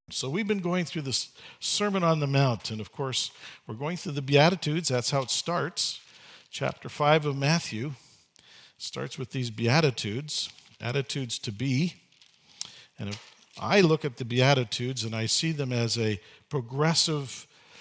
So we've been going through this Sermon on the Mount, and of course, we're going through the Beatitudes. That's how it starts. Chapter 5 of Matthew starts with these Beatitudes, attitudes to be. And if I look at the Beatitudes and I see them as a progressive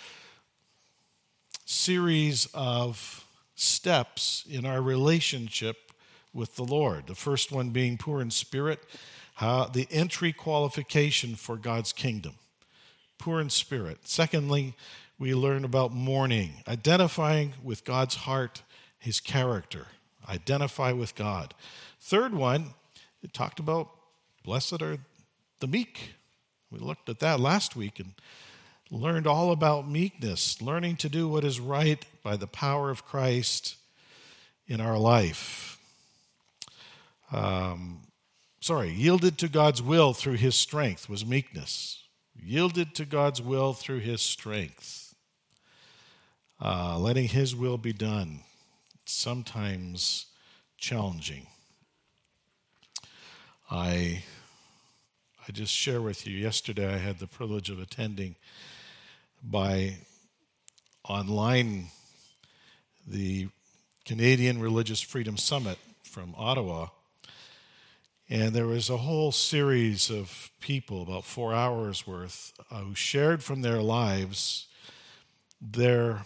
series of steps in our relationship with the Lord. The first one being poor in spirit, the entry qualification for God's kingdom. Poor in spirit. Secondly, we learn about mourning, identifying with God's heart, his character. Identify with God. Third one, it talked about blessed are the meek. We looked at that last week and learned all about meekness, learning to do what is right by the power of Christ in our life. Yielded to God's will through his strength was meekness. Yielded to God's will through his strength. Letting his will be done. Sometimes challenging. I just share with you, yesterday I had the privilege of attending by online the Canadian Religious Freedom Summit from Ottawa. And there was a whole series of people, about 4 hours worth, who shared from their lives their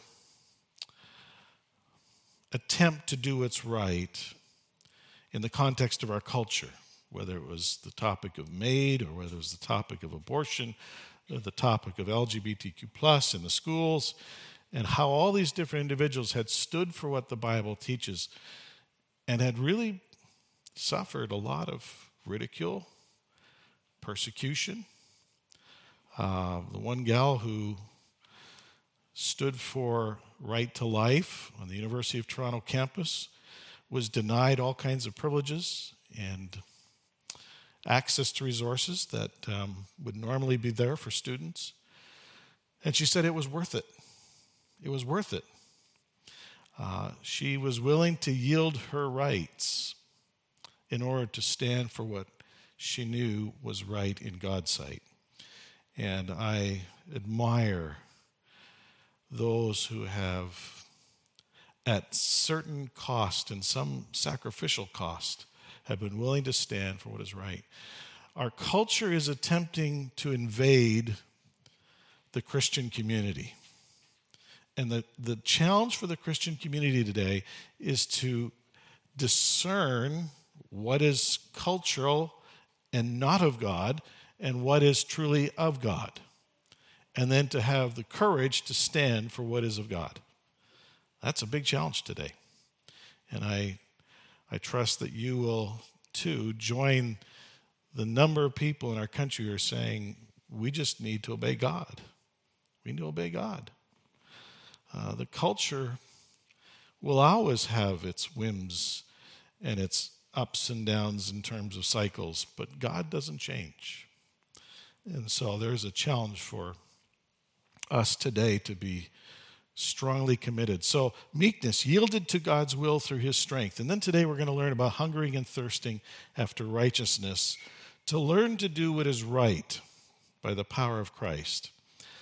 attempt to do what's right in the context of our culture, whether it was the topic of MAID or whether it was the topic of abortion, or the topic of LGBTQ+ in the schools, and how all these different individuals had stood for what the Bible teaches and had really suffered a lot of ridicule, persecution. The one gal who stood for right to life on the University of Toronto campus was denied all kinds of privileges and access to resources that would normally be there for students. And she said it was worth it. It was worth it. She was willing to yield her rights in order to stand for what she knew was right in God's sight. And I admire those who have, at certain cost and some sacrificial cost, have been willing to stand for what is right. Our culture is attempting to invade the Christian community. And the challenge for the Christian community today is to discern what is cultural and not of God, and what is truly of God. And then to have the courage to stand for what is of God. That's a big challenge today. And I trust that you will, too, join the number of people in our country who are saying, we just need to obey God. We need to obey God. The culture will always have its whims and its ups and downs in terms of cycles, but God doesn't change. And so there's a challenge for us today to be strongly committed. So meekness, yielded to God's will through his strength. And then today we're going to learn about hungering and thirsting after righteousness, to learn to do what is right by the power of Christ.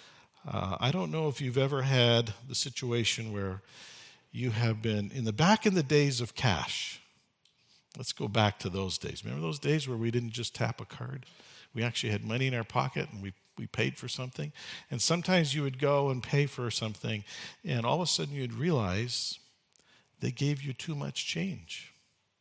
I don't know if you've ever had the situation where you have been, in the days of cash. Let's go back to those days. Remember those days where we didn't just tap a card? We actually had money in our pocket and we paid for something. And sometimes you would go and pay for something, and all of a sudden you'd realize they gave you too much change.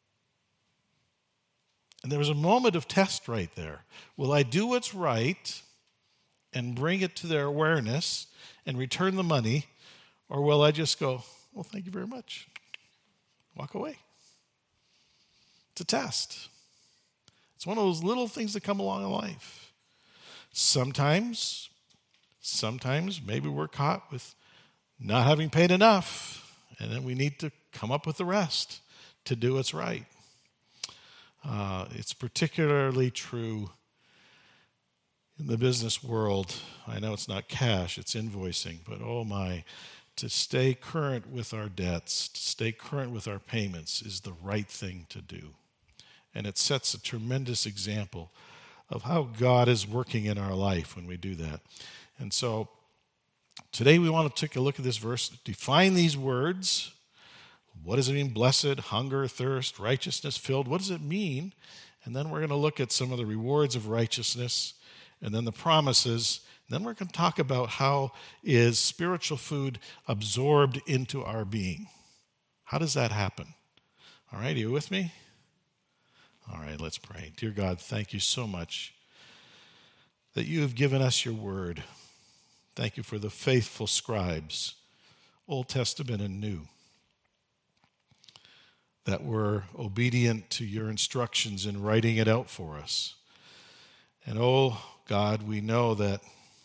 And there was a moment of test right there. Will I do what's right and bring it to their awareness and return the money, or will I just go, well, thank you very much, walk away? It's a test. It's one of those little things that come along in life. Sometimes maybe we're caught with not having paid enough, and then we need to come up with the rest to do what's right. It's particularly true in the business world. I know it's not cash, it's invoicing, but oh my, to stay current with our debts, to stay current with our payments is the right thing to do. And it sets a tremendous example of how God is working in our life when we do that. And so today we want to take a look at this verse, define these words. What does it mean? Blessed, hunger, thirst, righteousness, filled. What does it mean? And then we're going to look at some of the rewards of righteousness and then the promises. Then we're going to talk about how is spiritual food absorbed into our being. How does that happen? All right, are you with me? All right, let's pray. Dear God, thank you so much that you have given us your word. Thank you for the faithful scribes, Old Testament and New, that were obedient to your instructions in writing it out for us. And oh God, we know that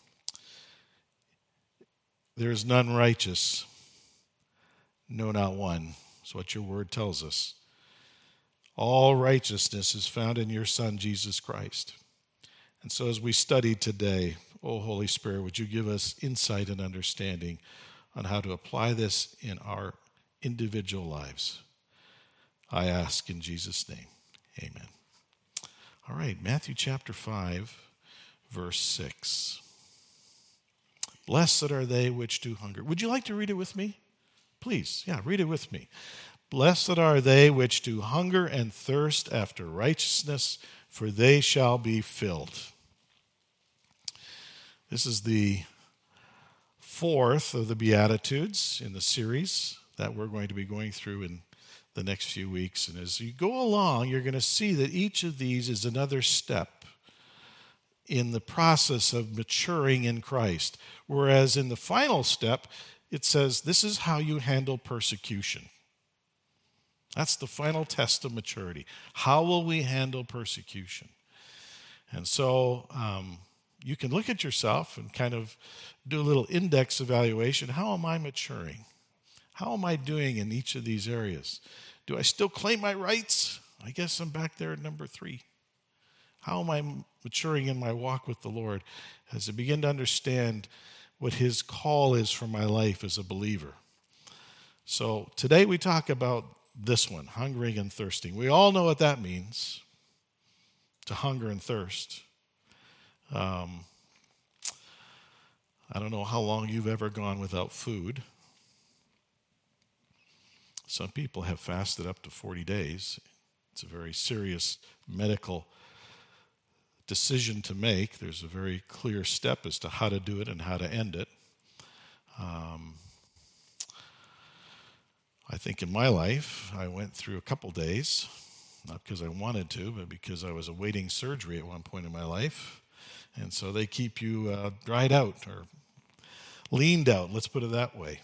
there is none righteous, no, not one. That's what your word tells us. All righteousness is found in your Son, Jesus Christ. And so as we study today, oh Holy Spirit, would you give us insight and understanding on how to apply this in our individual lives? I ask in Jesus' name, amen. All right, Matthew chapter 5, verse 6. Blessed are they which do hunger. Would you like to read it with me? Please, read it with me. Blessed are they which do hunger and thirst after righteousness, for they shall be filled. This is the fourth of the Beatitudes in the series that we're going to be going through in the next few weeks. And as you go along, you're going to see that each of these is another step in the process of maturing in Christ. Whereas in the final step, it says, this is how you handle persecution. That's the final test of maturity. How will we handle persecution? And so you can look at yourself and kind of do a little index evaluation. How am I maturing? How am I doing in each of these areas? Do I still claim my rights? I guess I'm back there at number 3. How am I maturing in my walk with the Lord as I begin to understand what his call is for my life as a believer? So today we talk about this one, hungering and thirsting. We all know what that means, to hunger and thirst. I don't know how long you've ever gone without food. Some people have fasted up to 40 days. It's a very serious medical decision to make. There's a very clear step as to how to do it and how to end it. I think in my life, I went through a couple days, not because I wanted to, but because I was awaiting surgery at one point in my life. And so they keep you dried out or leaned out, let's put it that way.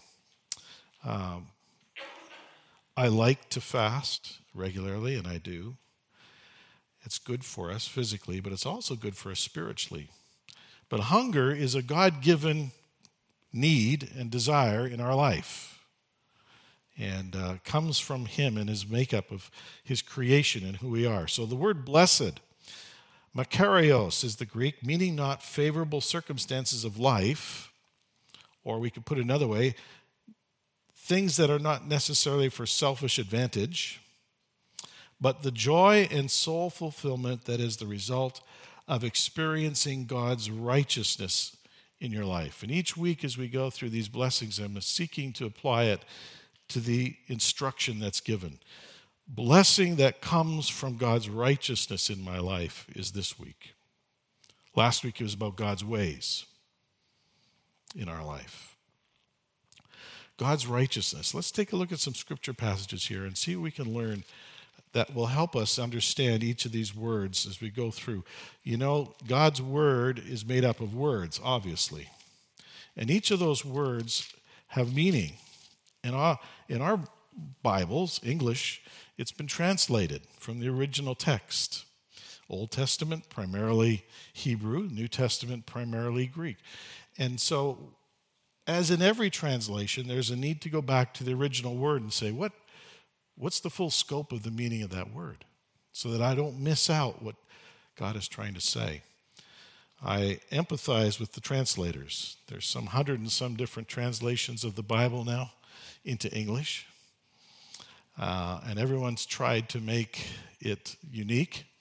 I like to fast regularly, and I do. It's good for us physically, but it's also good for us spiritually. But hunger is a God-given need and desire in our life, and comes from him and his makeup of his creation and who we are. So the word blessed, makarios, is the Greek, meaning not favorable circumstances of life, or we could put it another way, things that are not necessarily for selfish advantage, but the joy and soul fulfillment that is the result of experiencing God's righteousness in your life. And each week as we go through these blessings, I'm seeking to apply it to the instruction that's given. Blessing that comes from God's righteousness in my life is this week. Last week it was about God's ways in our life. God's righteousness. Let's take a look at some scripture passages here and see what we can learn that will help us understand each of these words as we go through. You know, God's word is made up of words, obviously. And each of those words have meaning. In our Bibles, English, it's been translated from the original text. Old Testament, primarily Hebrew. New Testament, primarily Greek. And so, as in every translation, there's a need to go back to the original word and say, what's the full scope of the meaning of that word? So that I don't miss out what God is trying to say. I empathize with the translators. There's some 100 and some different translations of the Bible now into English. And everyone's tried to make it unique.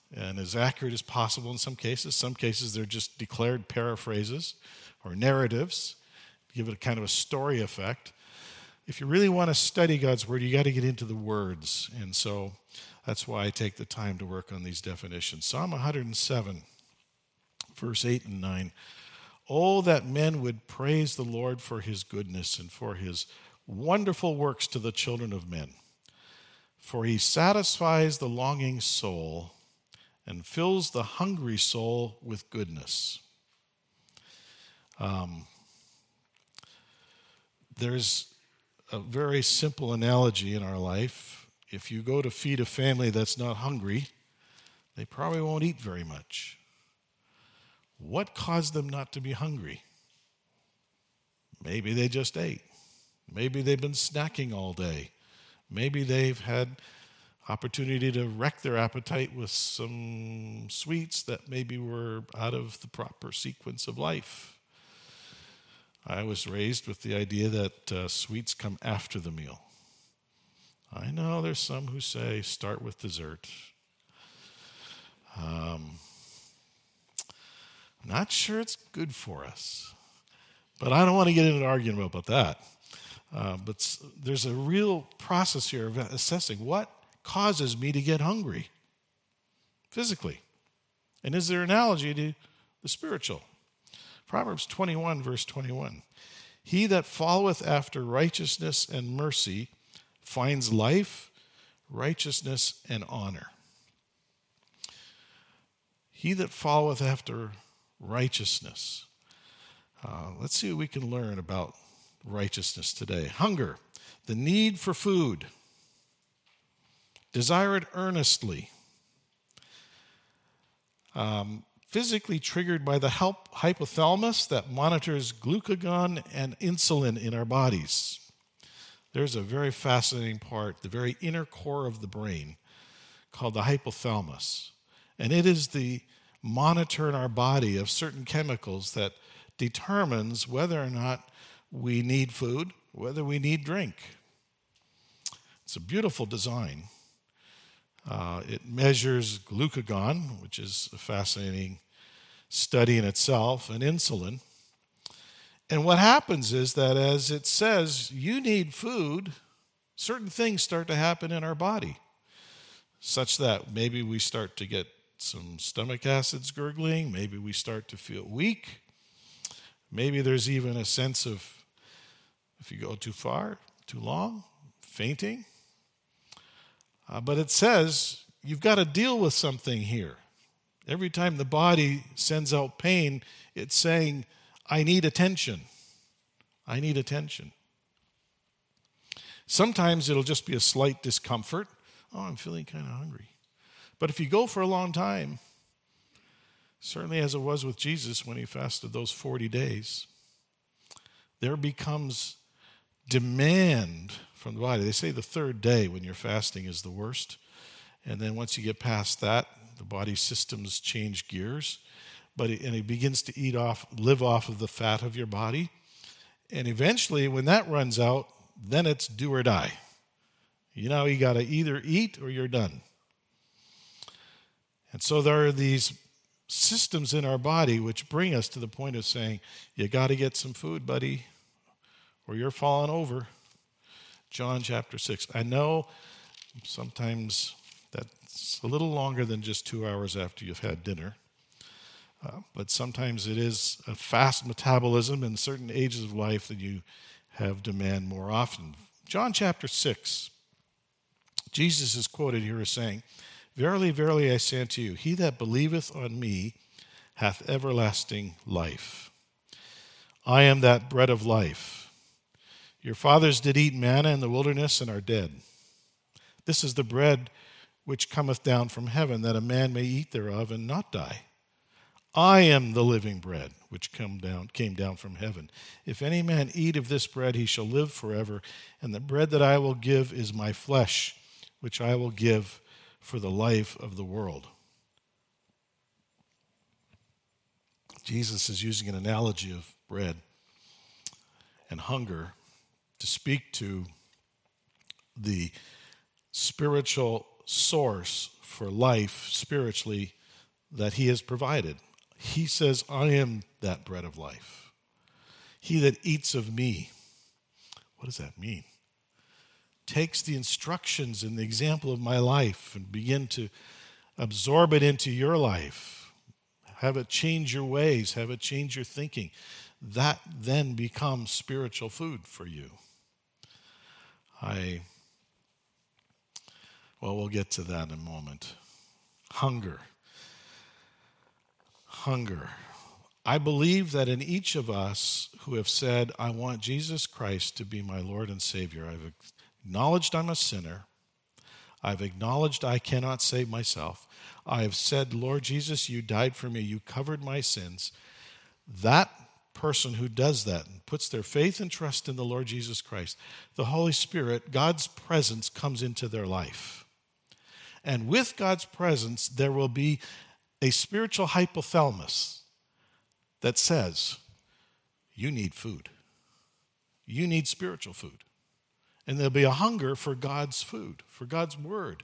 and as accurate as possible in some cases. Some cases they're just declared paraphrases or narratives, give it a kind of a story effect. If you really want to study God's Word, you got to get into the words. And so that's why I take the time to work on these definitions. Psalm 107, verse 8 and 9. Oh, that men would praise the Lord for his goodness and for his wonderful works to the children of men. For he satisfies the longing soul and fills the hungry soul with goodness. There's a very simple analogy in our life. If you go to feed a family that's not hungry, they probably won't eat very much. What caused them not to be hungry? Maybe they just ate. Maybe they've been snacking all day. Maybe they've had opportunity to wreck their appetite with some sweets that maybe were out of the proper sequence of life. I was raised with the idea that sweets come after the meal. I know there's some who say start with dessert. I'm not sure it's good for us, but I don't want to get into an argument about that. But there's a real process here of assessing what causes me to get hungry physically. And is there an analogy to the spiritual? Proverbs 21, verse 21. He that followeth after righteousness and mercy finds life, righteousness, and honor. He that followeth after righteousness. Let's see what we can learn about righteousness today. Hunger, the need for food. Desire it earnestly. Physically triggered by the hypothalamus that monitors glucagon and insulin in our bodies. There's a very fascinating part, the very inner core of the brain, called the hypothalamus. And it is the monitor in our body of certain chemicals that determines whether or not we need food, whether we need drink. It's a beautiful design. It measures glucagon, which is a fascinating study in itself, and insulin. And what happens is that as it says you need food, certain things start to happen in our body, such that maybe we start to get some stomach acids gurgling, maybe we start to feel weak, maybe there's even a sense of, if you go too far, too long, fainting. But it says you've got to deal with something here. Every time the body sends out pain, it's saying, I need attention. I need attention. Sometimes it'll just be a slight discomfort. Oh, I'm feeling kind of hungry. But if you go for a long time, certainly as it was with Jesus when he fasted those 40 days, there becomes demand from the body. They say the third day when you're fasting is the worst. And then once you get past that, the body systems change gears. And it begins to live off of the fat of your body. And eventually, when that runs out, then it's do or die. You got to either eat or you're done. And so there are these systems in our body which bring us to the point of saying, you got to get some food, buddy, or you're falling over. John chapter 6. I know sometimes that's a little longer than just 2 hours after you've had dinner. But sometimes it is a fast metabolism in certain ages of life that you have demand more often. John chapter 6. Jesus is quoted here as saying, Verily, verily, I say unto you, he that believeth on me hath everlasting life. I am that bread of life. Your fathers did eat manna in the wilderness and are dead. This is the bread which cometh down from heaven, that a man may eat thereof and not die. I am the living bread which came down from heaven. If any man eat of this bread, he shall live forever. And the bread that I will give is my flesh, which I will give for the life of the world. Jesus is using an analogy of bread and hunger to speak to the spiritual source for life spiritually that he has provided. He says, I am that bread of life. He that eats of me. What does that mean? Takes the instructions and the example of my life and begin to absorb it into your life. Have it change your ways. Have it change your thinking. That then becomes spiritual food for you. We'll get to that in a moment. Hunger. I believe that in each of us who have said, I want Jesus Christ to be my Lord and Savior, I've acknowledged I'm a sinner. I've acknowledged I cannot save myself. I have said, Lord Jesus, you died for me. You covered my sins. That person who does that and puts their faith and trust in the Lord Jesus Christ, the Holy Spirit, God's presence comes into their life. And with God's presence, there will be a spiritual hypothalamus that says, you need food. You need spiritual food. And there'll be a hunger for God's food, for God's word.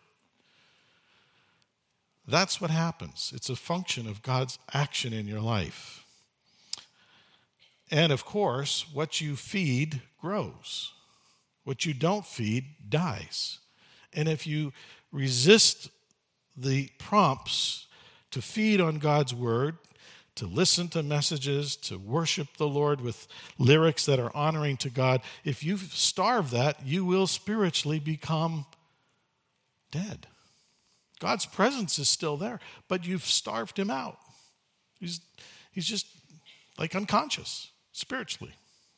That's what happens. It's a function of God's action in your life. And of course, what you feed grows. What you don't feed dies. And if you resist the prompts to feed on God's word, to listen to messages, to worship the Lord with lyrics that are honoring to God, if you starve that, you will spiritually become dead. God's presence is still there, but you've starved him out. He's just like unconscious spiritually.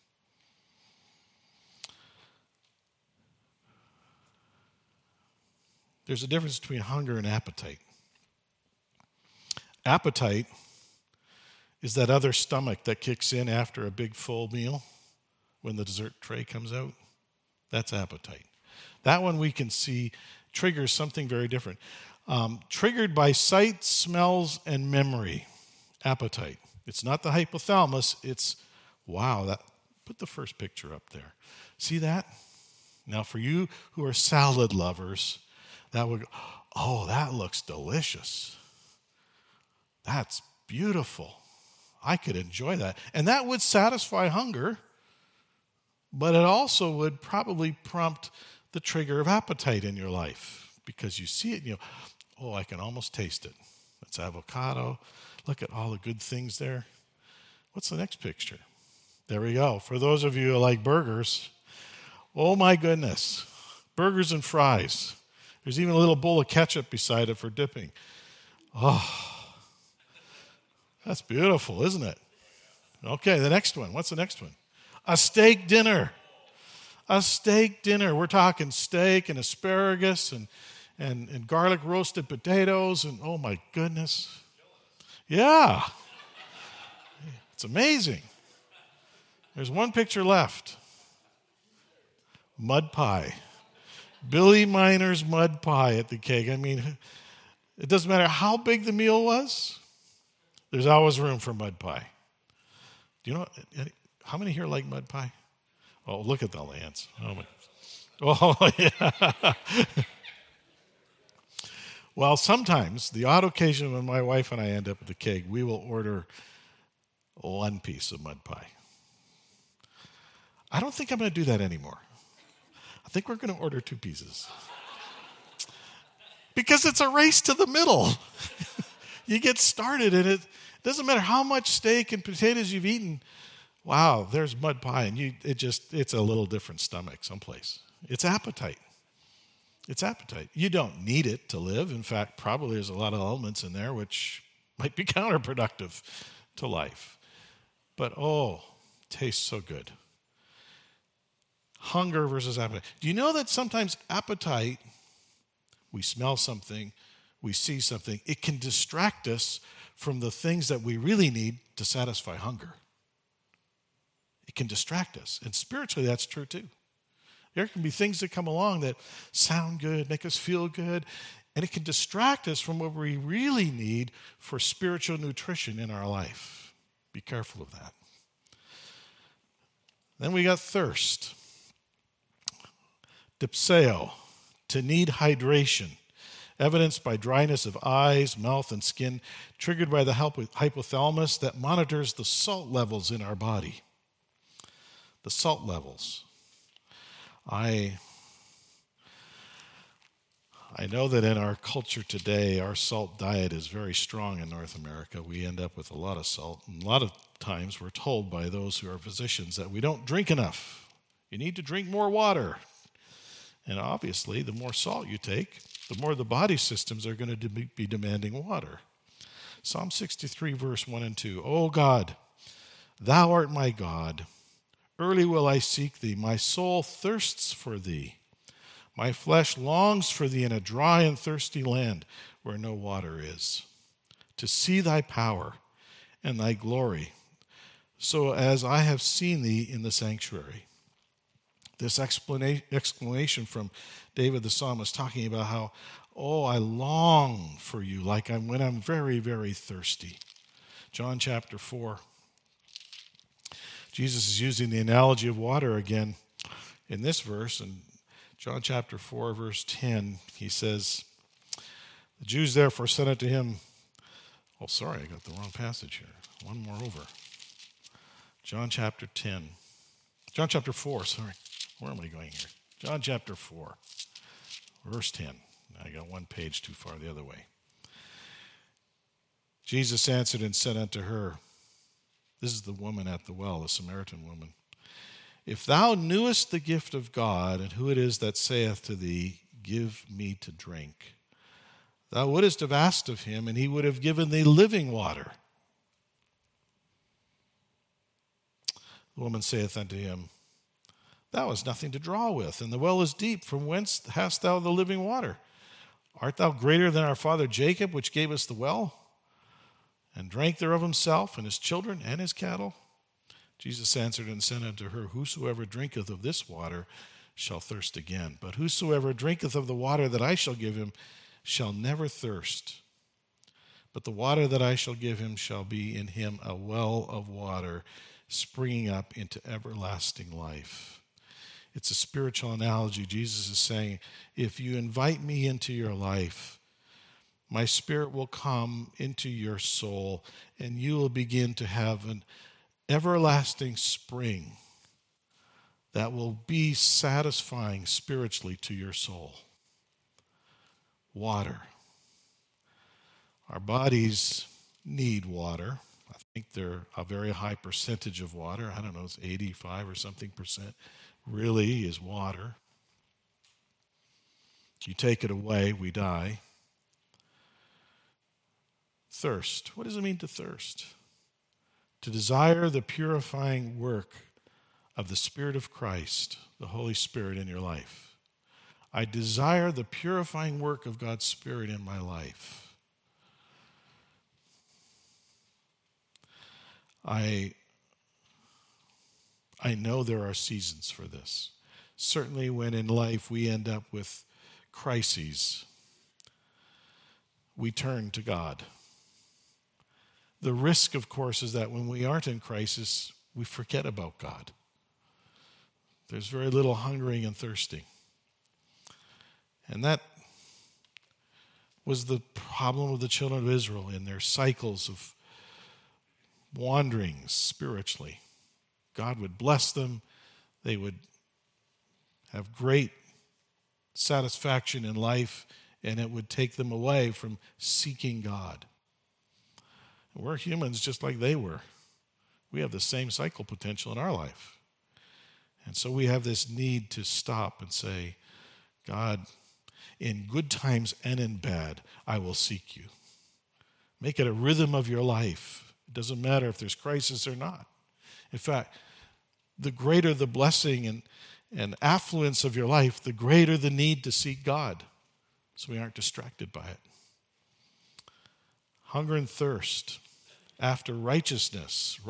There's a difference between hunger and appetite. Appetite is that other stomach that kicks in after a big full meal when the dessert tray comes out. That's appetite. That one we can see triggers something very different. Triggered by sight, smells, and memory. Appetite. It's not the hypothalamus. It's, wow, put the first picture up there. See that? Now for you who are salad lovers, that would go, oh, that looks delicious. That's beautiful. I could enjoy that. And that would satisfy hunger, but it also would probably prompt the trigger of appetite in your life because you see it and you go, oh, I can almost taste it. That's avocado. Look at all the good things there. What's the next picture? There we go. For those of you who like burgers, oh my goodness, burgers and fries. There's even a little bowl of ketchup beside it for dipping. Oh, that's beautiful, isn't it? Okay, the next one. What's the next one? A steak dinner. A steak dinner. We're talking steak and asparagus and garlic roasted potatoes and oh my goodness. Yeah. It's amazing. There's one picture left. Mud pie. Billy Miner's mud pie at the keg. I mean, it doesn't matter how big the meal was. There's always room for mud pie. Do you know how many here like mud pie? Oh, look at the hands. Oh, my. Oh, yeah. Well, sometimes, the odd occasion when my wife and I end up at the keg, we will order one piece of mud pie. I don't think I'm going to do that anymore. I think we're going to order 2 pieces. Because it's a race to the middle. You get started and it doesn't matter how much steak and potatoes you've eaten. Wow, there's mud pie and it's a little different stomach someplace. It's appetite. It's appetite. You don't need it to live. In fact, probably there's a lot of elements in there which might be counterproductive to life. But tastes so good. Hunger versus appetite. Do you know that sometimes appetite, we smell something, we see something, it can distract us from the things that we really need to satisfy hunger. It can distract us. And spiritually, that's true too. There can be things that come along that sound good, make us feel good, and it can distract us from what we really need for spiritual nutrition in our life. Be careful of that. Then we got thirst. Dipseo, to need hydration. evidenced by dryness of eyes, mouth, and skin, triggered by the hypothalamus that monitors the salt levels in our body. The salt levels. I know that in our culture today, our salt diet is very strong in North America. We end up with a lot of salt. And a lot of times we're told by those who are physicians that we don't drink enough. You need to drink more water. And obviously, the more salt you take, the more the body systems are going to be demanding water. Psalm 63, verse 1 and 2. O God, thou art my God. Early will I seek thee. My soul thirsts for thee. My flesh longs for thee in a dry and thirsty land where no water is, to see thy power and thy glory, so as I have seen thee in the sanctuary. This exclamation from David the psalmist talking about how, oh, I long for you like when I'm very, very thirsty. John chapter 4. Jesus is using the analogy of water again in this verse. In John chapter 4, verse 10, he says, the Jews therefore said unto him, oh, sorry, I got the wrong passage here. One more over. John chapter 4, sorry. Where am I going here? John chapter 4, verse 10. I got one page too far the other way. Jesus answered and said unto her, this is the woman at the well, the Samaritan woman, if thou knewest the gift of God, and who it is that saith to thee, give me to drink, thou wouldest have asked of him, and he would have given thee living water. The woman saith unto him, thou hast nothing to draw with, and the well is deep. From whence hast thou the living water? Art thou greater than our father Jacob, which gave us the well, and drank thereof himself, and his children, and his cattle? Jesus answered and said unto her, whosoever drinketh of this water shall thirst again. But whosoever drinketh of the water that I shall give him shall never thirst. But the water that I shall give him shall be in him a well of water, springing up into everlasting life. It's a spiritual analogy. Jesus is saying, if you invite me into your life, my spirit will come into your soul, and you will begin to have an everlasting spring that will be satisfying spiritually to your soul. Water. Our bodies need water. I think they're a very high percentage of water. I don't know, it's 85 or something percent really is water. You take it away, we die. Thirst. What does it mean to thirst? To desire the purifying work of the Spirit of Christ, the Holy Spirit in your life. I desire the purifying work of God's Spirit in my life. I know there are seasons for this. Certainly when in life we end up with crises, we turn to God. The risk, of course, is that when we aren't in crisis, we forget about God. There's very little hungering and thirsting. And that was the problem of the children of Israel in their cycles of wanderings spiritually. God would bless them. They would have great satisfaction in life, and it would take them away from seeking God. We're humans just like they were. We have the same cycle potential in our life. And so we have this need to stop and say, God, in good times and in bad, I will seek you. Make it a rhythm of your life. It doesn't matter if there's crisis or not. In fact, the greater the blessing and affluence of your life, the greater the need to seek God, so we aren't distracted by it. Hunger and thirst after righteousness.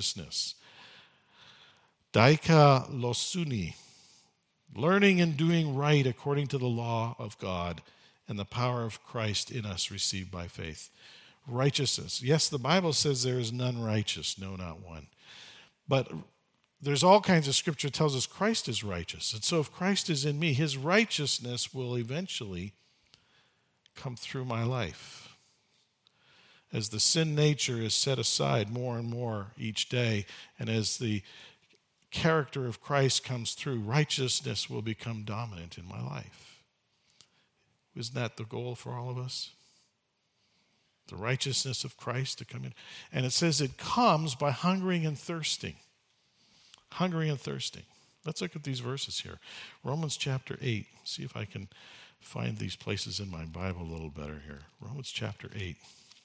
Daikalosuni, learning and doing right according to the law of God and the power of Christ in us received by faith. Righteousness. Yes, the Bible says there is none righteous, no, not one. But there's all kinds of scripture that tells us Christ is righteous. And so if Christ is in me, his righteousness will eventually come through my life. As the sin nature is set aside more and more each day, and as the character of Christ comes through, righteousness will become dominant in my life. Isn't that the goal for all of us? The righteousness of Christ to come in. And it says it comes by hungering and thirsting. Hungering and thirsting. Let's look at these verses here. Romans chapter 8. See if I can find these places in my Bible a little better here. Romans chapter 8.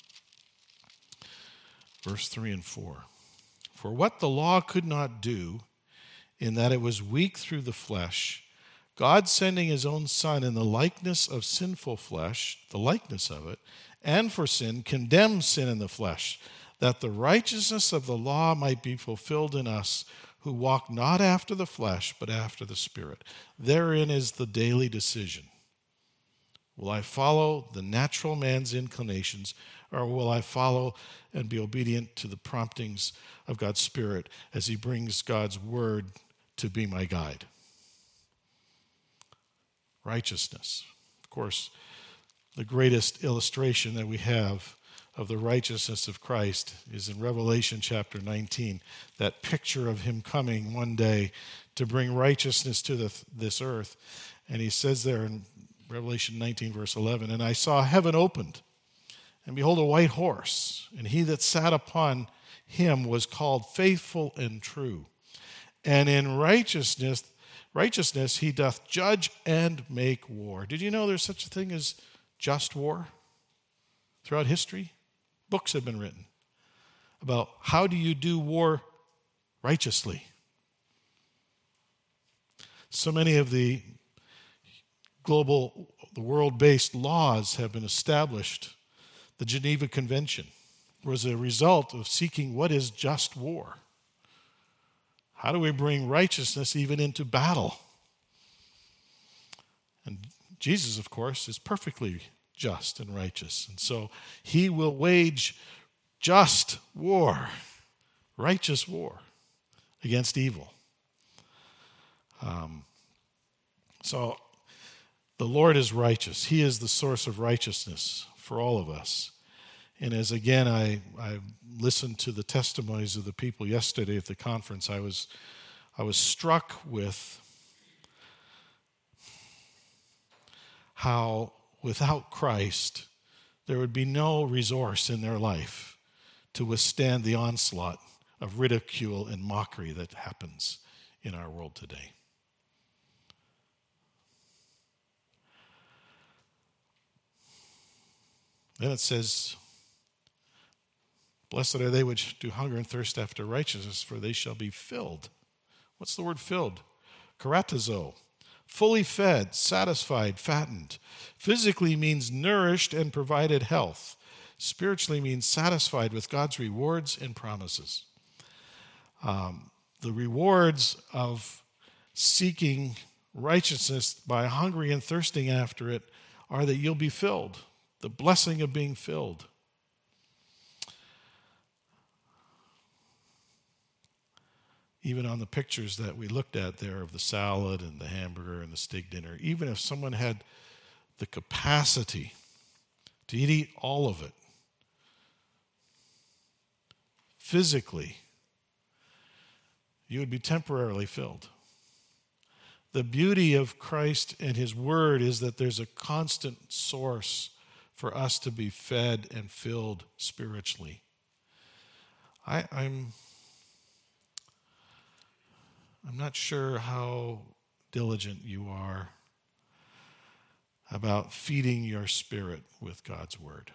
Verse 3 and 4. For what the law could not do, in that it was weak through the flesh, God sending his own Son in the likeness of sinful flesh, the likeness of it, and for sin, condemned sin in the flesh, that the righteousness of the law might be fulfilled in us, who walk not after the flesh, but after the Spirit. Therein is the daily decision. Will I follow the natural man's inclinations, or will I follow and be obedient to the promptings of God's Spirit as he brings God's word to be my guide? Righteousness. Of course, the greatest illustration that we have of the righteousness of Christ is in Revelation chapter 19, that picture of him coming one day to bring righteousness to this earth. And he says there in Revelation 19, verse 11, and I saw heaven opened, and behold, a white horse, and he that sat upon him was called Faithful and True. And in righteousness he doth judge and make war. Did you know there's such a thing as just war? Throughout history, books have been written about how do you do war righteously. So many of the world-based laws have been established. The Geneva Convention was a result of seeking what is just war. How do we bring righteousness even into battle? And Jesus, of course, is perfectly just and righteous. And so he will wage just war, righteous war against evil. So the Lord is righteous. He is the source of righteousness for all of us. And as again, I listened to the testimonies of the people yesterday at the conference, I was struck with how without Christ, there would be no resource in their life to withstand the onslaught of ridicule and mockery that happens in our world today. Then it says, blessed are they which do hunger and thirst after righteousness, for they shall be filled. What's the word filled? Karatazo. Fully fed, satisfied, fattened. Physically means nourished and provided health. Spiritually means satisfied with God's rewards and promises. The rewards of seeking righteousness by hungering and thirsting after it are that you'll be filled. The blessing of being filled. Even on the pictures that we looked at there of the salad and the hamburger and the steak dinner, even if someone had the capacity to eat all of it, physically, you would be temporarily filled. The beauty of Christ and his word is that there's a constant source for us to be fed and filled spiritually. I'm not sure how diligent you are about feeding your spirit with God's word.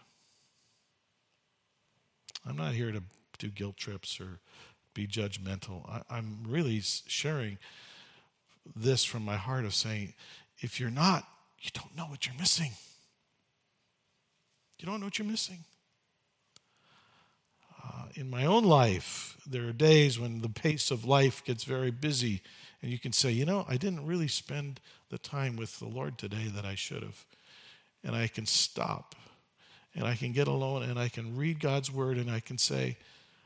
I'm not here to do guilt trips or be judgmental. I'm really sharing this from my heart of saying, if you're not, you don't know what you're missing. You don't know what you're missing. In my own life, there are days when the pace of life gets very busy, and you can say, I didn't really spend the time with the Lord today that I should have. And I can stop, and I can get alone, and I can read God's word, and I can say,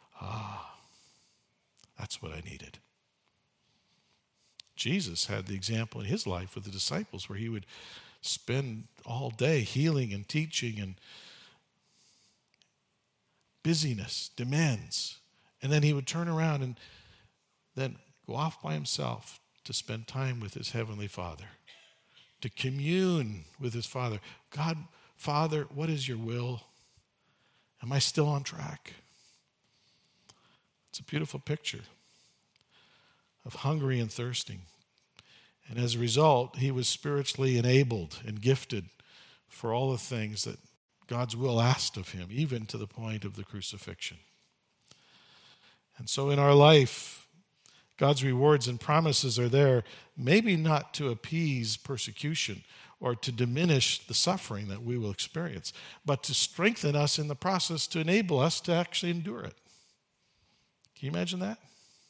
that's what I needed. Jesus had the example in his life with the disciples where he would spend all day healing and teaching, and busyness, demands. And then he would turn around and then go off by himself to spend time with his Heavenly Father, to commune with his Father. God, Father, what is your will? Am I still on track? It's a beautiful picture of hungry and thirsting. And as a result, he was spiritually enabled and gifted for all the things that God's will asked of him, even to the point of the crucifixion. And so in our life, God's rewards and promises are there, maybe not to appease persecution or to diminish the suffering that we will experience, but to strengthen us in the process, to enable us to actually endure it. Can you imagine that?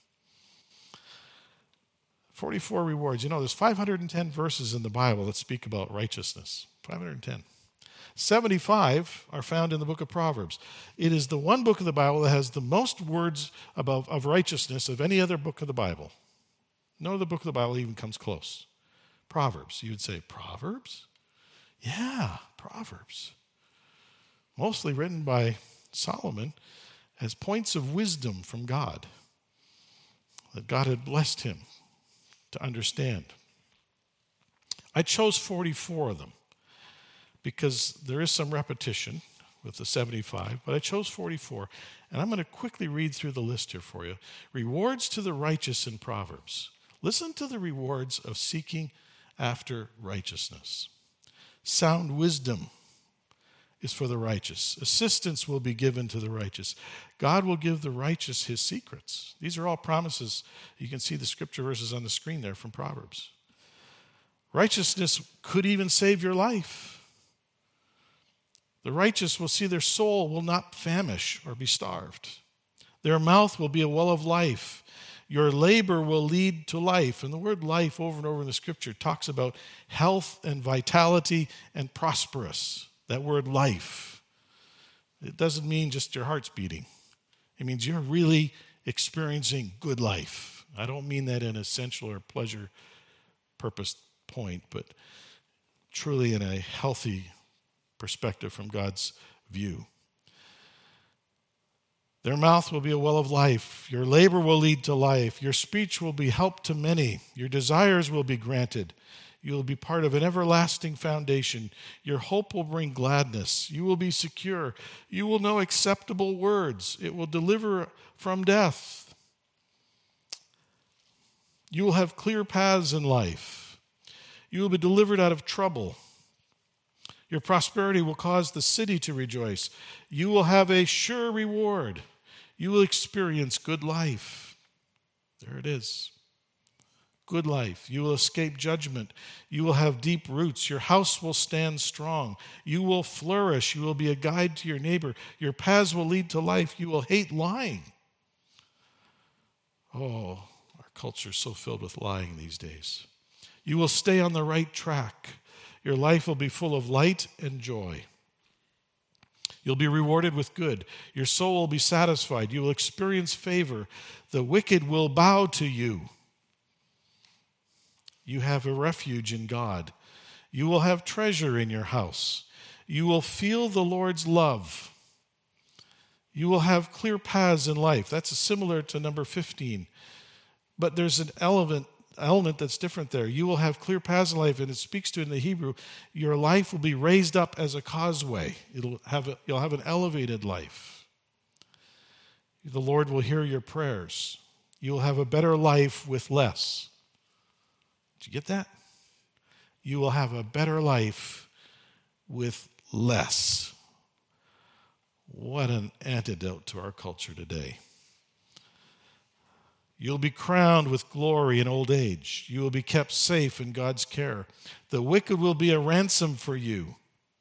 44 rewards. There's 510 verses in the Bible that speak about righteousness. 510. 75 are found in the book of Proverbs. It is the one book of the Bible that has the most words of righteousness of any other book of the Bible. No other book of the Bible even comes close. Proverbs. You would say, Proverbs? Yeah, Proverbs. Mostly written by Solomon as points of wisdom from God, that God had blessed him to understand. I chose 44 of them because there is some repetition with the 75, but I chose 44, and I'm going to quickly read through the list here for you. Rewards to the righteous in Proverbs. Listen to the rewards of seeking after righteousness. Sound wisdom is for the righteous. Assistance will be given to the righteous. God will give the righteous his secrets. These are all promises. You can see the scripture verses on the screen there from Proverbs. Righteousness could even save your life. The righteous will see their soul will not famish or be starved. Their mouth will be a well of life. Your labor will lead to life. And the word life over and over in the scripture talks about health and vitality and prosperous. That word life. It doesn't mean just your heart's beating. It means you're really experiencing good life. I don't mean that in a sensual or pleasure purpose point, but truly in a healthy perspective from God's view. Their mouth will be a well of life. Your labor will lead to life. Your speech will be help to many. Your desires will be granted. You will be part of an everlasting foundation. Your hope will bring gladness. You will be secure. You will know acceptable words. It will deliver from death. You will have clear paths in life. You will be delivered out of trouble. Your prosperity will cause the city to rejoice. You will have a sure reward. You will experience good life. There it is. Good life. You will escape judgment. You will have deep roots. Your house will stand strong. You will flourish. You will be a guide to your neighbor. Your paths will lead to life. You will hate lying. Oh, our culture is so filled with lying these days. You will stay on the right track. Your life will be full of light and joy. You'll be rewarded with good. Your soul will be satisfied. You will experience favor. The wicked will bow to you. You have a refuge in God. You will have treasure in your house. You will feel the Lord's love. You will have clear paths in life. That's similar to number 15. But there's an element that's different there. You will have clear paths in life, and it speaks to in the Hebrew, your life will be raised up as a causeway. You'll have an elevated life. The Lord will hear your prayers. You'll have a better life with less. Did you get that? You will have a better life with less. What an antidote to our culture today. You'll be crowned with glory in old age. You will be kept safe in God's care. The wicked will be a ransom for you.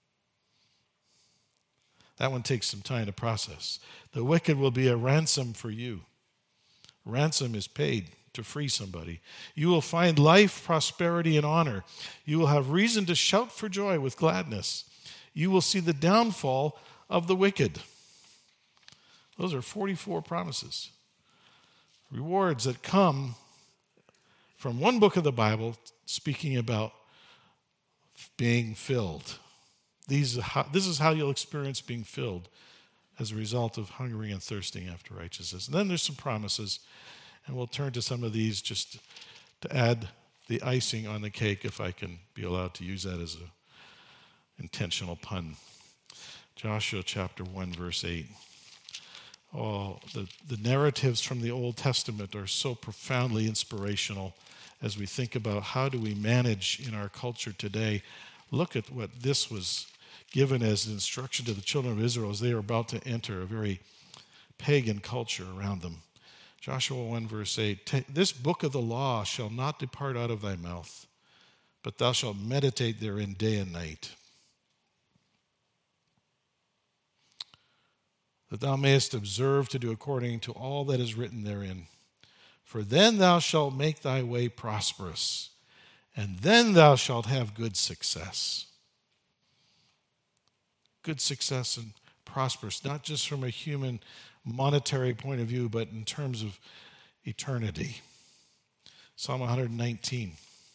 That one takes some time to process. The wicked will be a ransom for you. Ransom is paid to free somebody. You will find life, prosperity, and honor. You will have reason to shout for joy with gladness. You will see the downfall of the wicked. Those are 44 promises. Rewards that come from one book of the Bible speaking about being filled. This is how you'll experience being filled as a result of hungering and thirsting after righteousness. And then there's some promises, and we'll turn to some of these just to add the icing on the cake, if I can be allowed to use that as an intentional pun. Joshua chapter 1, verse 8. Oh, the narratives from the Old Testament are so profoundly inspirational as we think about how do we manage in our culture today. Look at what this was given as instruction to the children of Israel as they are about to enter a very pagan culture around them. Joshua 1 verse 8, this book of the law shall not depart out of thy mouth, but thou shalt meditate therein day and night, that thou mayest observe to do according to all that is written therein. For then thou shalt make thy way prosperous, and then thou shalt have good success. Good success and prosperous, not just from a human monetary point of view, but in terms of eternity. Psalm 119,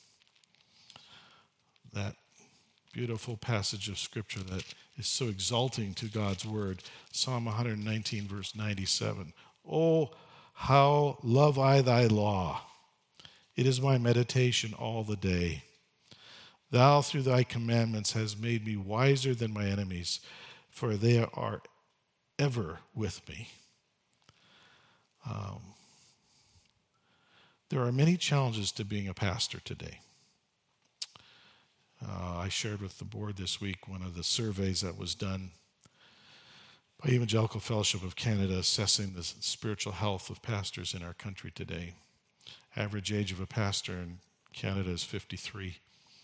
that beautiful passage of Scripture that is so exalting to God's Word. Psalm 119, verse 97. Oh, how love I thy law. It is my meditation all the day. Thou through thy commandments hast made me wiser than my enemies, for they are ever with me. There are many challenges to being a pastor today. I shared with the board this week one of the surveys that was done by Evangelical Fellowship of Canada assessing the spiritual health of pastors in our country today. Average age of a pastor in Canada is 53.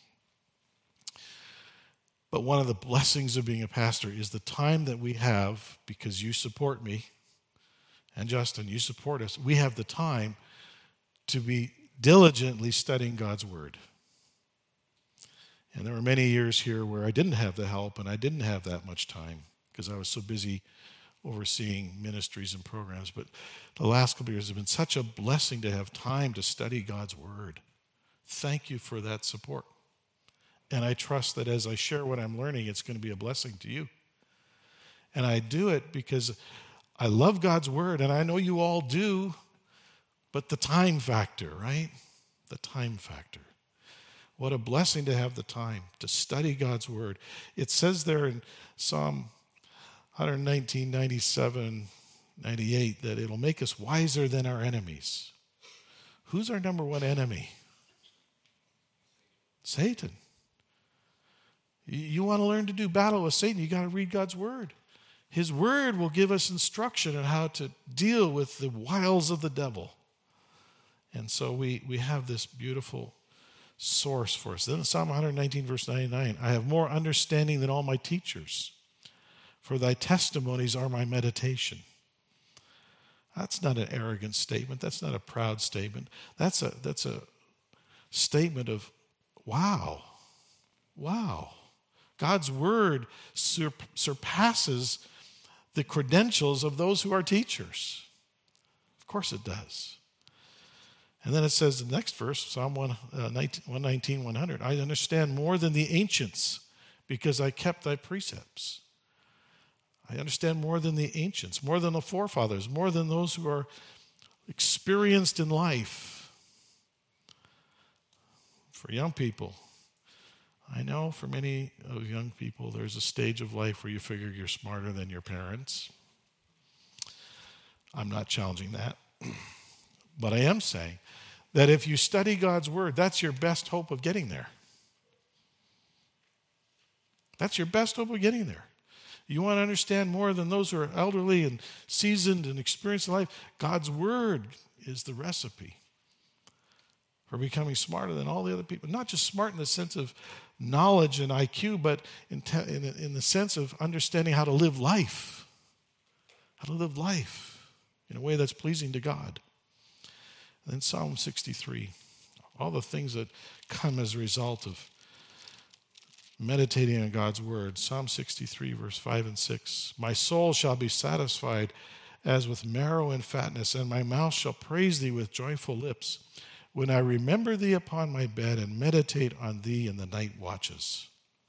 But one of the blessings of being a pastor is the time that we have, because you support me, and Justin, you support us, we have the time to be diligently studying God's Word. And there were many years here where I didn't have the help and I didn't have that much time because I was so busy overseeing ministries and programs. But the last couple of years have been such a blessing to have time to study God's Word. Thank you for that support. And I trust that as I share what I'm learning, it's going to be a blessing to you. And I do it because I love God's Word, and I know you all do, but the time factor, right? The time factor. What a blessing to have the time to study God's Word. It says there in Psalm 119, 97, 98 that it'll make us wiser than our enemies. Who's our number one enemy? Satan. You want to learn to do battle with Satan, you got to read God's Word. His Word will give us instruction on how to deal with the wiles of the devil. And so we have this beautiful source for us. Then Psalm 119, verse 99, I have more understanding than all my teachers, for thy testimonies are my meditation. That's not an arrogant statement. That's not a proud statement. That's a statement of, wow. God's Word surpasses the credentials of those who are teachers. Of course it does. And then it says in the next verse, Psalm 119, 100, I understand more than the ancients because I kept thy precepts. I understand more than the ancients, more than the forefathers, more than those who are experienced in life. For young people, I know for many of young people, there's a stage of life where you figure you're smarter than your parents. I'm not challenging that. But I am saying that if you study God's Word, that's your best hope of getting there. That's your best hope of getting there. You want to understand more than those who are elderly and seasoned and experienced in life, God's Word is the recipe for becoming smarter than all the other people. Not just smart in the sense of knowledge and IQ, but in the sense of understanding how to live life. How to live life in a way that's pleasing to God. And then Psalm 63, all the things that come as a result of meditating on God's Word. Psalm 63, verse 5 and 6. My soul shall be satisfied as with marrow and fatness, and my mouth shall praise thee with joyful lips. when I remember thee upon my bed and meditate on thee in the night watches.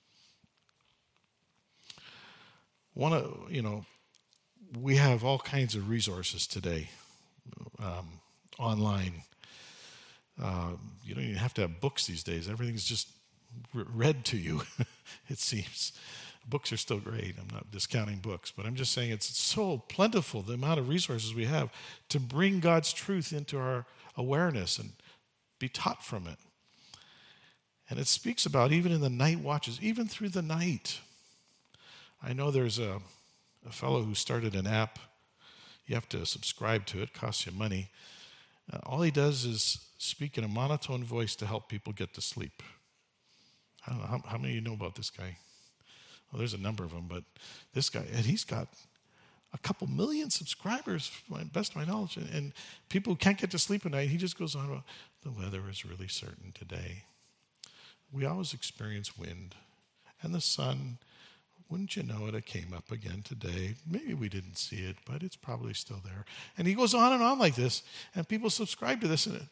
We have all kinds of resources today online. You don't even have to have books these days. Everything's just read to you, it seems. Books are still great. I'm not discounting books, but I'm just saying it's so plentiful, the amount of resources we have to bring God's truth into our awareness and be taught from it. And it speaks about even in the night watches, even through the night. I know there's a fellow who started an app. You have to subscribe to it. Costs you money. All he does is speak in a monotone voice to help people get to sleep. I don't know, how many of you know about this guy? Well, there's a number of them, but this guy, and he's got a couple million subscribers, best of my knowledge, and people who can't get to sleep at night, he just goes on about, the weather is really certain today. We always experience wind, and the sun, wouldn't you know it came up again today. Maybe we didn't see it, but it's probably still there. And he goes on and on like this, and people subscribe to this, and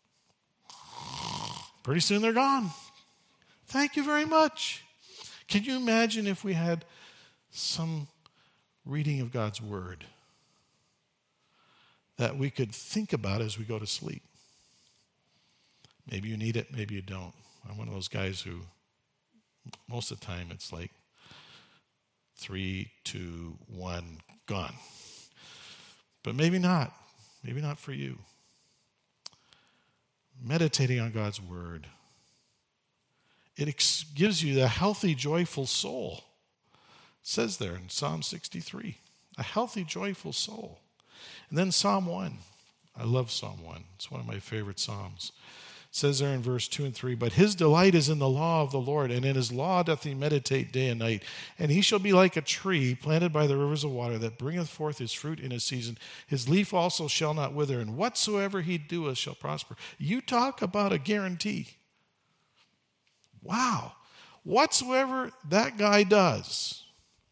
pretty soon they're gone. Thank you very much. Can you imagine if we had some reading of God's Word that we could think about as we go to sleep? Maybe you need it, maybe you don't. I'm one of those guys who, most of the time, it's like 3, 2, 1, gone. But maybe not. Maybe not for you. Meditating on God's Word. It gives you the healthy, joyful soul. It says there in Psalm 63, a healthy, joyful soul. And then Psalm 1. I love Psalm 1. It's one of my favorite Psalms. It says there in verse 2 and 3, but his delight is in the law of the Lord, and in his law doth he meditate day and night. And he shall be like a tree planted by the rivers of water, that bringeth forth his fruit in his season. His leaf also shall not wither, and whatsoever he doeth shall prosper. You talk about a guarantee. Wow. Whatsoever that guy does,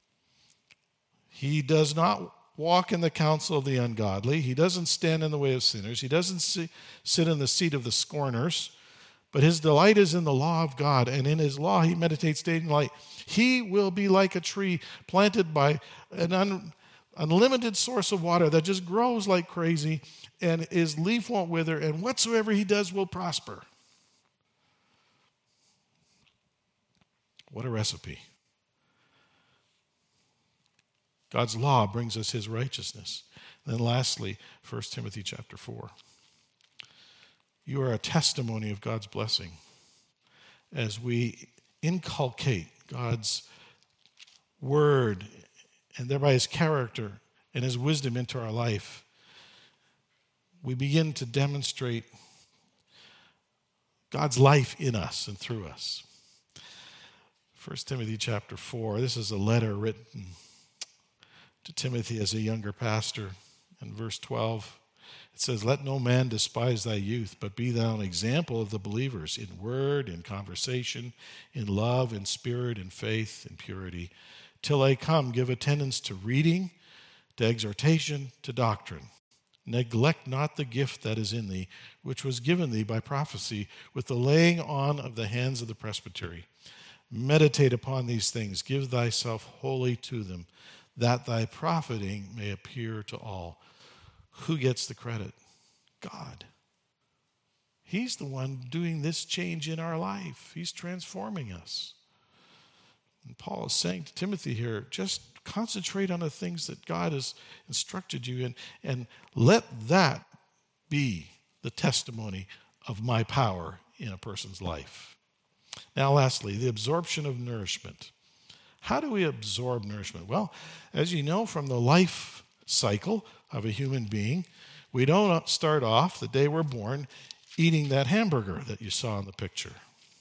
he does not walk in the counsel of the ungodly. He doesn't stand in the way of sinners. He doesn't sit in the seat of the scorners. But his delight is in the law of God, and in his law he meditates day and night. He will be like a tree planted by an unlimited source of water that just grows like crazy, and his leaf won't wither, and whatsoever he does will prosper. What a recipe. God's law brings us his righteousness. And then lastly, 1 Timothy chapter 4. You are a testimony of God's blessing as we inculcate God's word and thereby his character and his wisdom into our life. We begin to demonstrate God's life in us and through us. 1 Timothy chapter 4, this is a letter written to Timothy as a younger pastor. In verse 12, it says, let no man despise thy youth, but be thou an example of the believers in word, in conversation, in love, in spirit, in faith, in purity. Till I come, give attendance to reading, to exhortation, to doctrine. Neglect not the gift that is in thee, which was given thee by prophecy, with the laying on of the hands of the presbytery. Meditate upon these things, give thyself wholly to them, that thy profiting may appear to all. Who gets the credit? God. He's the one doing this change in our life. He's transforming us. And Paul is saying to Timothy here, just concentrate on the things that God has instructed you in, and let that be the testimony of my power in a person's life. Now, lastly, the absorption of nourishment. How do we absorb nourishment? Well, as you know from the life cycle of a human being, we don't start off the day we're born eating that hamburger that you saw in the picture.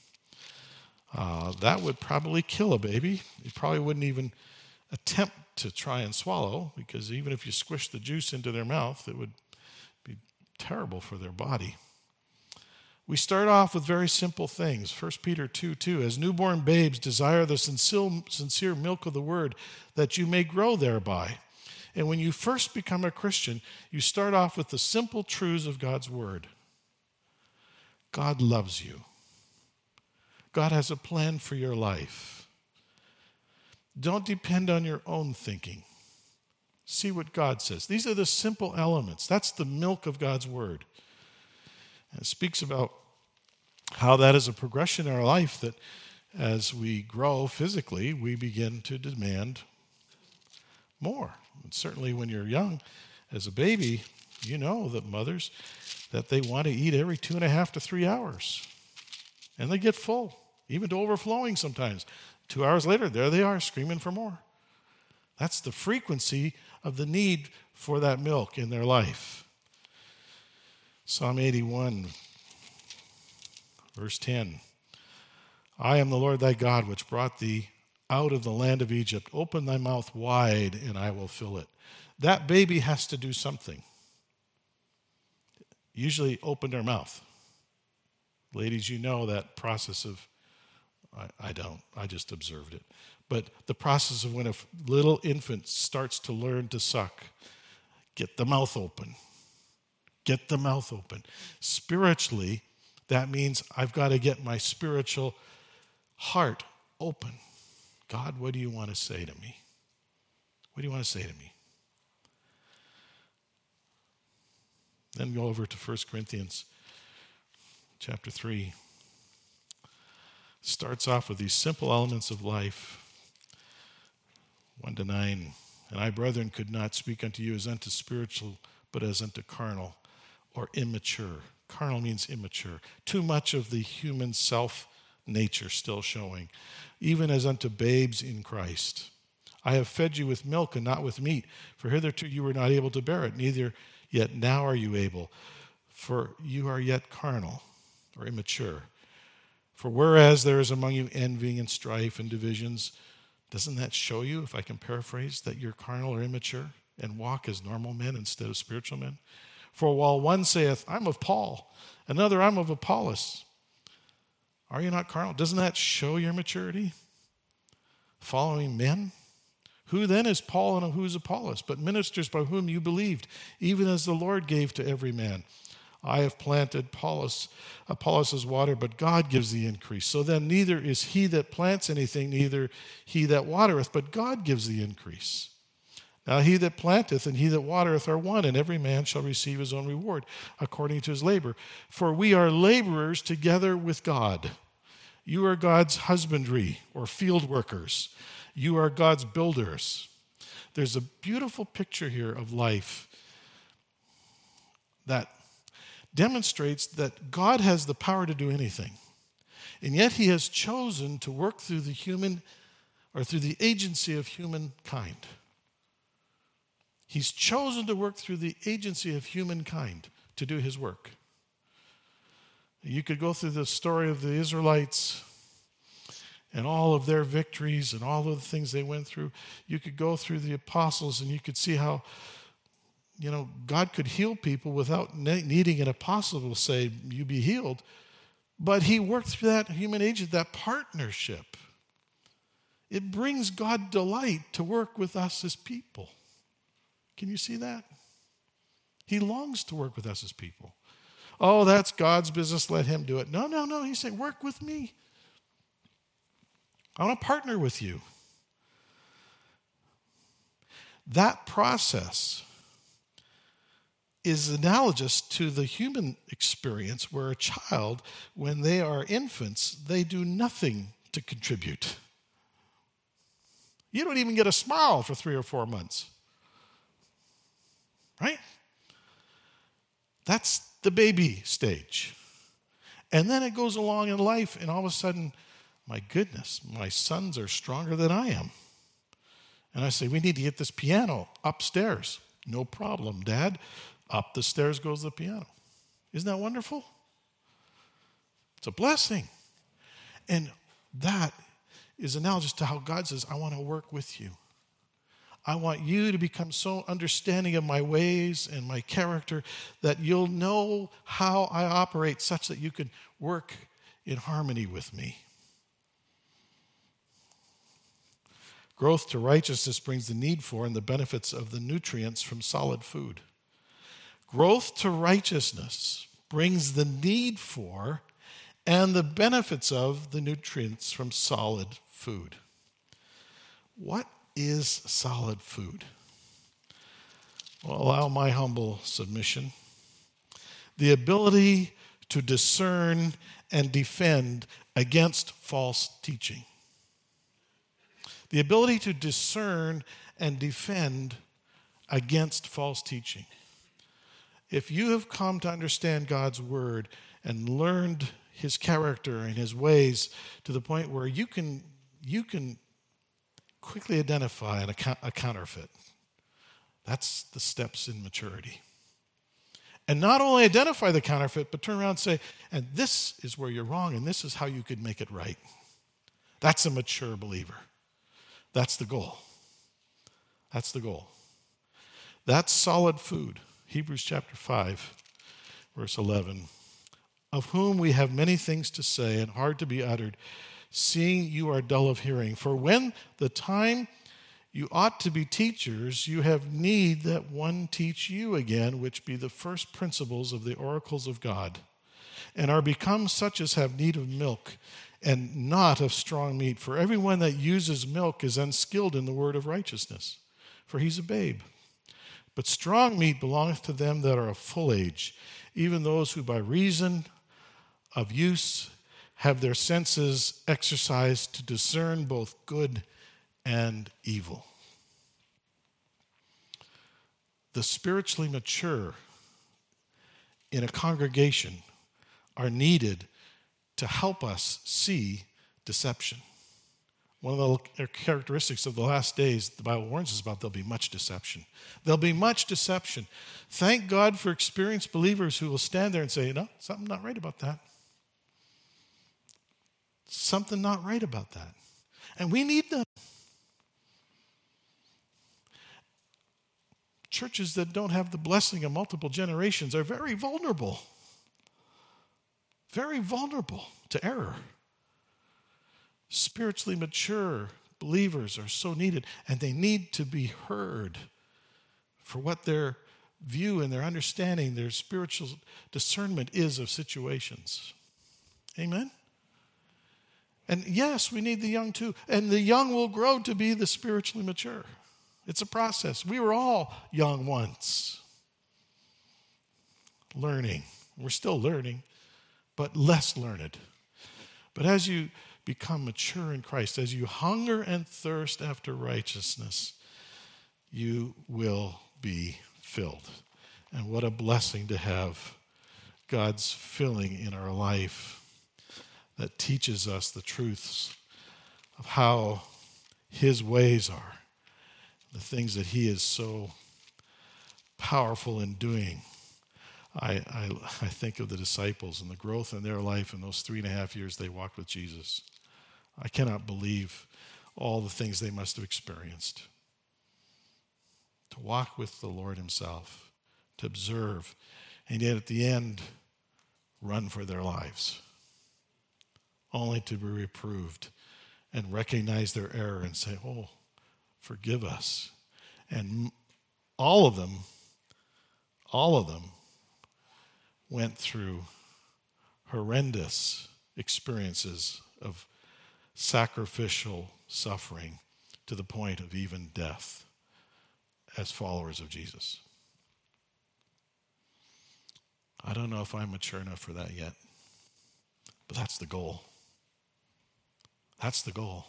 That would probably kill a baby. You probably wouldn't even attempt to try and swallow, because even if you squish the juice into their mouth, it would be terrible for their body. We start off with very simple things. 1 Peter 2:2, as newborn babes desire the sincere milk of the word, that you may grow thereby. And when you first become a Christian, you start off with the simple truths of God's word. God loves you. God has a plan for your life. Don't depend on your own thinking. See what God says. These are the simple elements. That's the milk of God's word. And it speaks about how that is a progression in our life, that as we grow physically, we begin to demand more. And certainly when you're young, as a baby, you know that mothers, that they want to eat every 2.5 to 3 hours. And they get full, even to overflowing sometimes. 2 hours later, there they are, screaming for more. That's the frequency of the need for that milk in their life. Psalm 81, verse 10. I am the Lord thy God, which brought thee out of the land of Egypt. Open thy mouth wide, and I will fill it. That baby has to do something. Usually open their mouth. Ladies, you know that process of, I don't, I just observed it. But the process of when a little infant starts to learn to suck, get the mouth open. Get the mouth open. Spiritually, that means I've got to get my spiritual heart open. God, what do you want to say to me? What do you want to say to me? Then go over to 1 Corinthians chapter 3. Starts off with these simple elements of life. 1 to 9. And I, brethren, could not speak unto you as unto spiritual, but as unto carnal, or immature. Carnal means immature. Too much of the human self-nature still showing. Even as unto babes in Christ. I have fed you with milk and not with meat, for hitherto you were not able to bear it, neither yet now are you able, for you are yet carnal, or immature. For whereas there is among you envying and strife and divisions, doesn't that show you, if I can paraphrase, that you're carnal or immature and walk as normal men instead of spiritual men? For while one saith, I'm of Paul, another, I'm of Apollos, are you not carnal? Doesn't that show your maturity? Following men? Who then is Paul and who is Apollos? But ministers by whom you believed, even as the Lord gave to every man. I have planted, Apollos is water, but God gives the increase. So then neither is he that plants anything, neither he that watereth, but God gives the increase. Now he that planteth and he that watereth are one, and every man shall receive his own reward according to his labor. For we are laborers together with God. You are God's husbandry or field workers. You are God's builders. There's a beautiful picture here of life that demonstrates that God has the power to do anything. And yet he has chosen to work through the human, or through the agency of humankind. He's chosen to work through the agency of humankind to do his work. You could go through the story of the Israelites and all of their victories and all of the things they went through. You could go through the apostles and you could see how, God could heal people without needing an apostle to say, you be healed. But he worked through that human agent, that partnership. It brings God delight to work with us as people. Can you see that? He longs to work with us as people. Oh, that's God's business, let him do it. No. He's saying, work with me. I want to partner with you. That process is analogous to the human experience where a child, when they are infants, they do nothing to contribute. You don't even get a smile for 3 or 4 months. Right? That's the baby stage. And then it goes along in life, and all of a sudden, my goodness, my sons are stronger than I am. And I say, we need to get this piano upstairs. No problem, Dad. Up the stairs goes the piano. Isn't that wonderful? It's a blessing. And that is analogous to how God says, I want to work with you. I want you to become so understanding of my ways and my character that you'll know how I operate such that you can work in harmony with me. Growth to righteousness brings the need for and the benefits of the nutrients from solid food. Growth to righteousness brings the need for and the benefits of the nutrients from solid food. What is solid food? Well, allow my humble submission. The ability to discern and defend against false teaching. The ability to discern and defend against false teaching. If you have come to understand God's word and learned his character and his ways to the point where you can quickly identify a counterfeit, that's the steps in maturity. And not only identify the counterfeit, but turn around and say, and this is where you're wrong, and this is how you could make it right. That's a mature believer. That's the goal. That's the goal. That's solid food. Hebrews chapter 5, verse 11. Of whom we have many things to say and hard to be uttered, seeing you are dull of hearing. For when the time you ought to be teachers, you have need that one teach you again, which be the first principles of the oracles of God, and are become such as have need of milk, and not of strong meat. For everyone that uses milk is unskilled in the word of righteousness, for he's a babe. But strong meat belongeth to them that are of full age, even those who by reason of use have their senses exercised to discern both good and evil. The spiritually mature in a congregation are needed to help us see deception. One of the characteristics of the last days, the Bible warns us about, there'll be much deception. There'll be much deception. Thank God for experienced believers who will stand there and say, no, something not right about that. Something not right about that. And we need them. Churches that don't have the blessing of multiple generations are very vulnerable to error. Spiritually mature believers are so needed, and they need to be heard for what their view and their understanding, their spiritual discernment is of situations. Amen? And yes, we need the young too. And the young will grow to be the spiritually mature. It's a process. We were all young once. Learning. We're still learning, but less learned. But as you become mature in Christ, as you hunger and thirst after righteousness, you will be filled. And what a blessing to have God's filling in our life that teaches us the truths of how his ways are, the things that he is so powerful in doing. I think of the disciples and the growth in their life in those 3.5 years they walked with Jesus. I cannot believe all the things they must have experienced. To walk with the Lord himself, to observe, and yet at the end, run for their lives, only to be reproved and recognize their error and say, oh, forgive us. And all of them went through horrendous experiences of sacrificial suffering to the point of even death as followers of Jesus. I don't know if I'm mature enough for that yet, but that's the goal. That's the goal.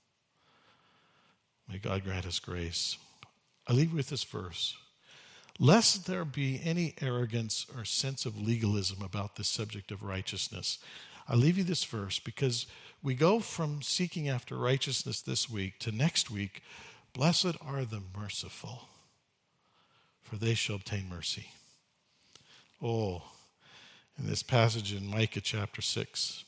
May God grant us grace. I leave you with this verse. Lest there be any arrogance or sense of legalism about this subject of righteousness. I leave you this verse because we go from seeking after righteousness this week to next week. Blessed are the merciful, for they shall obtain mercy. Oh, in this passage in Micah chapter 6.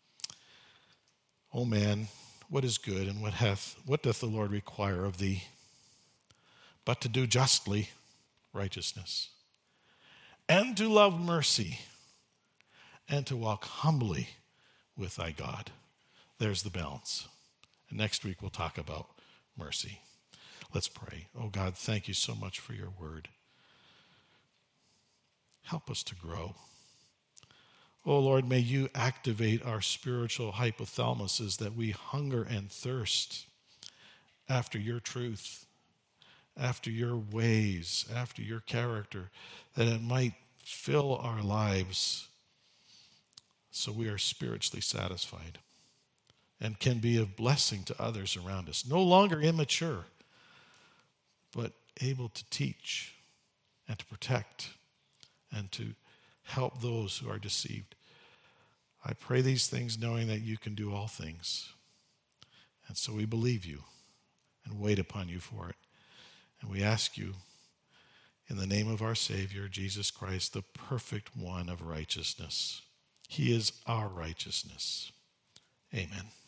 O man, what is good, and what doth the Lord require of thee? But to do justly, righteousness, and to love mercy, and to walk humbly with thy God. There's the balance. And next week we'll talk about mercy. Let's pray. Oh God, thank you so much for your word. Help us to grow. Oh Lord, may you activate our spiritual hypothalamuses that we hunger and thirst after your truth, after your ways, after your character, that it might fill our lives so we are spiritually satisfied and can be of blessing to others around us. No longer immature, but able to teach and to protect and to help those who are deceived. I pray these things knowing that you can do all things. And so we believe you and wait upon you for it. And we ask you in the name of our Savior, Jesus Christ, the perfect one of righteousness. He is our righteousness. Amen.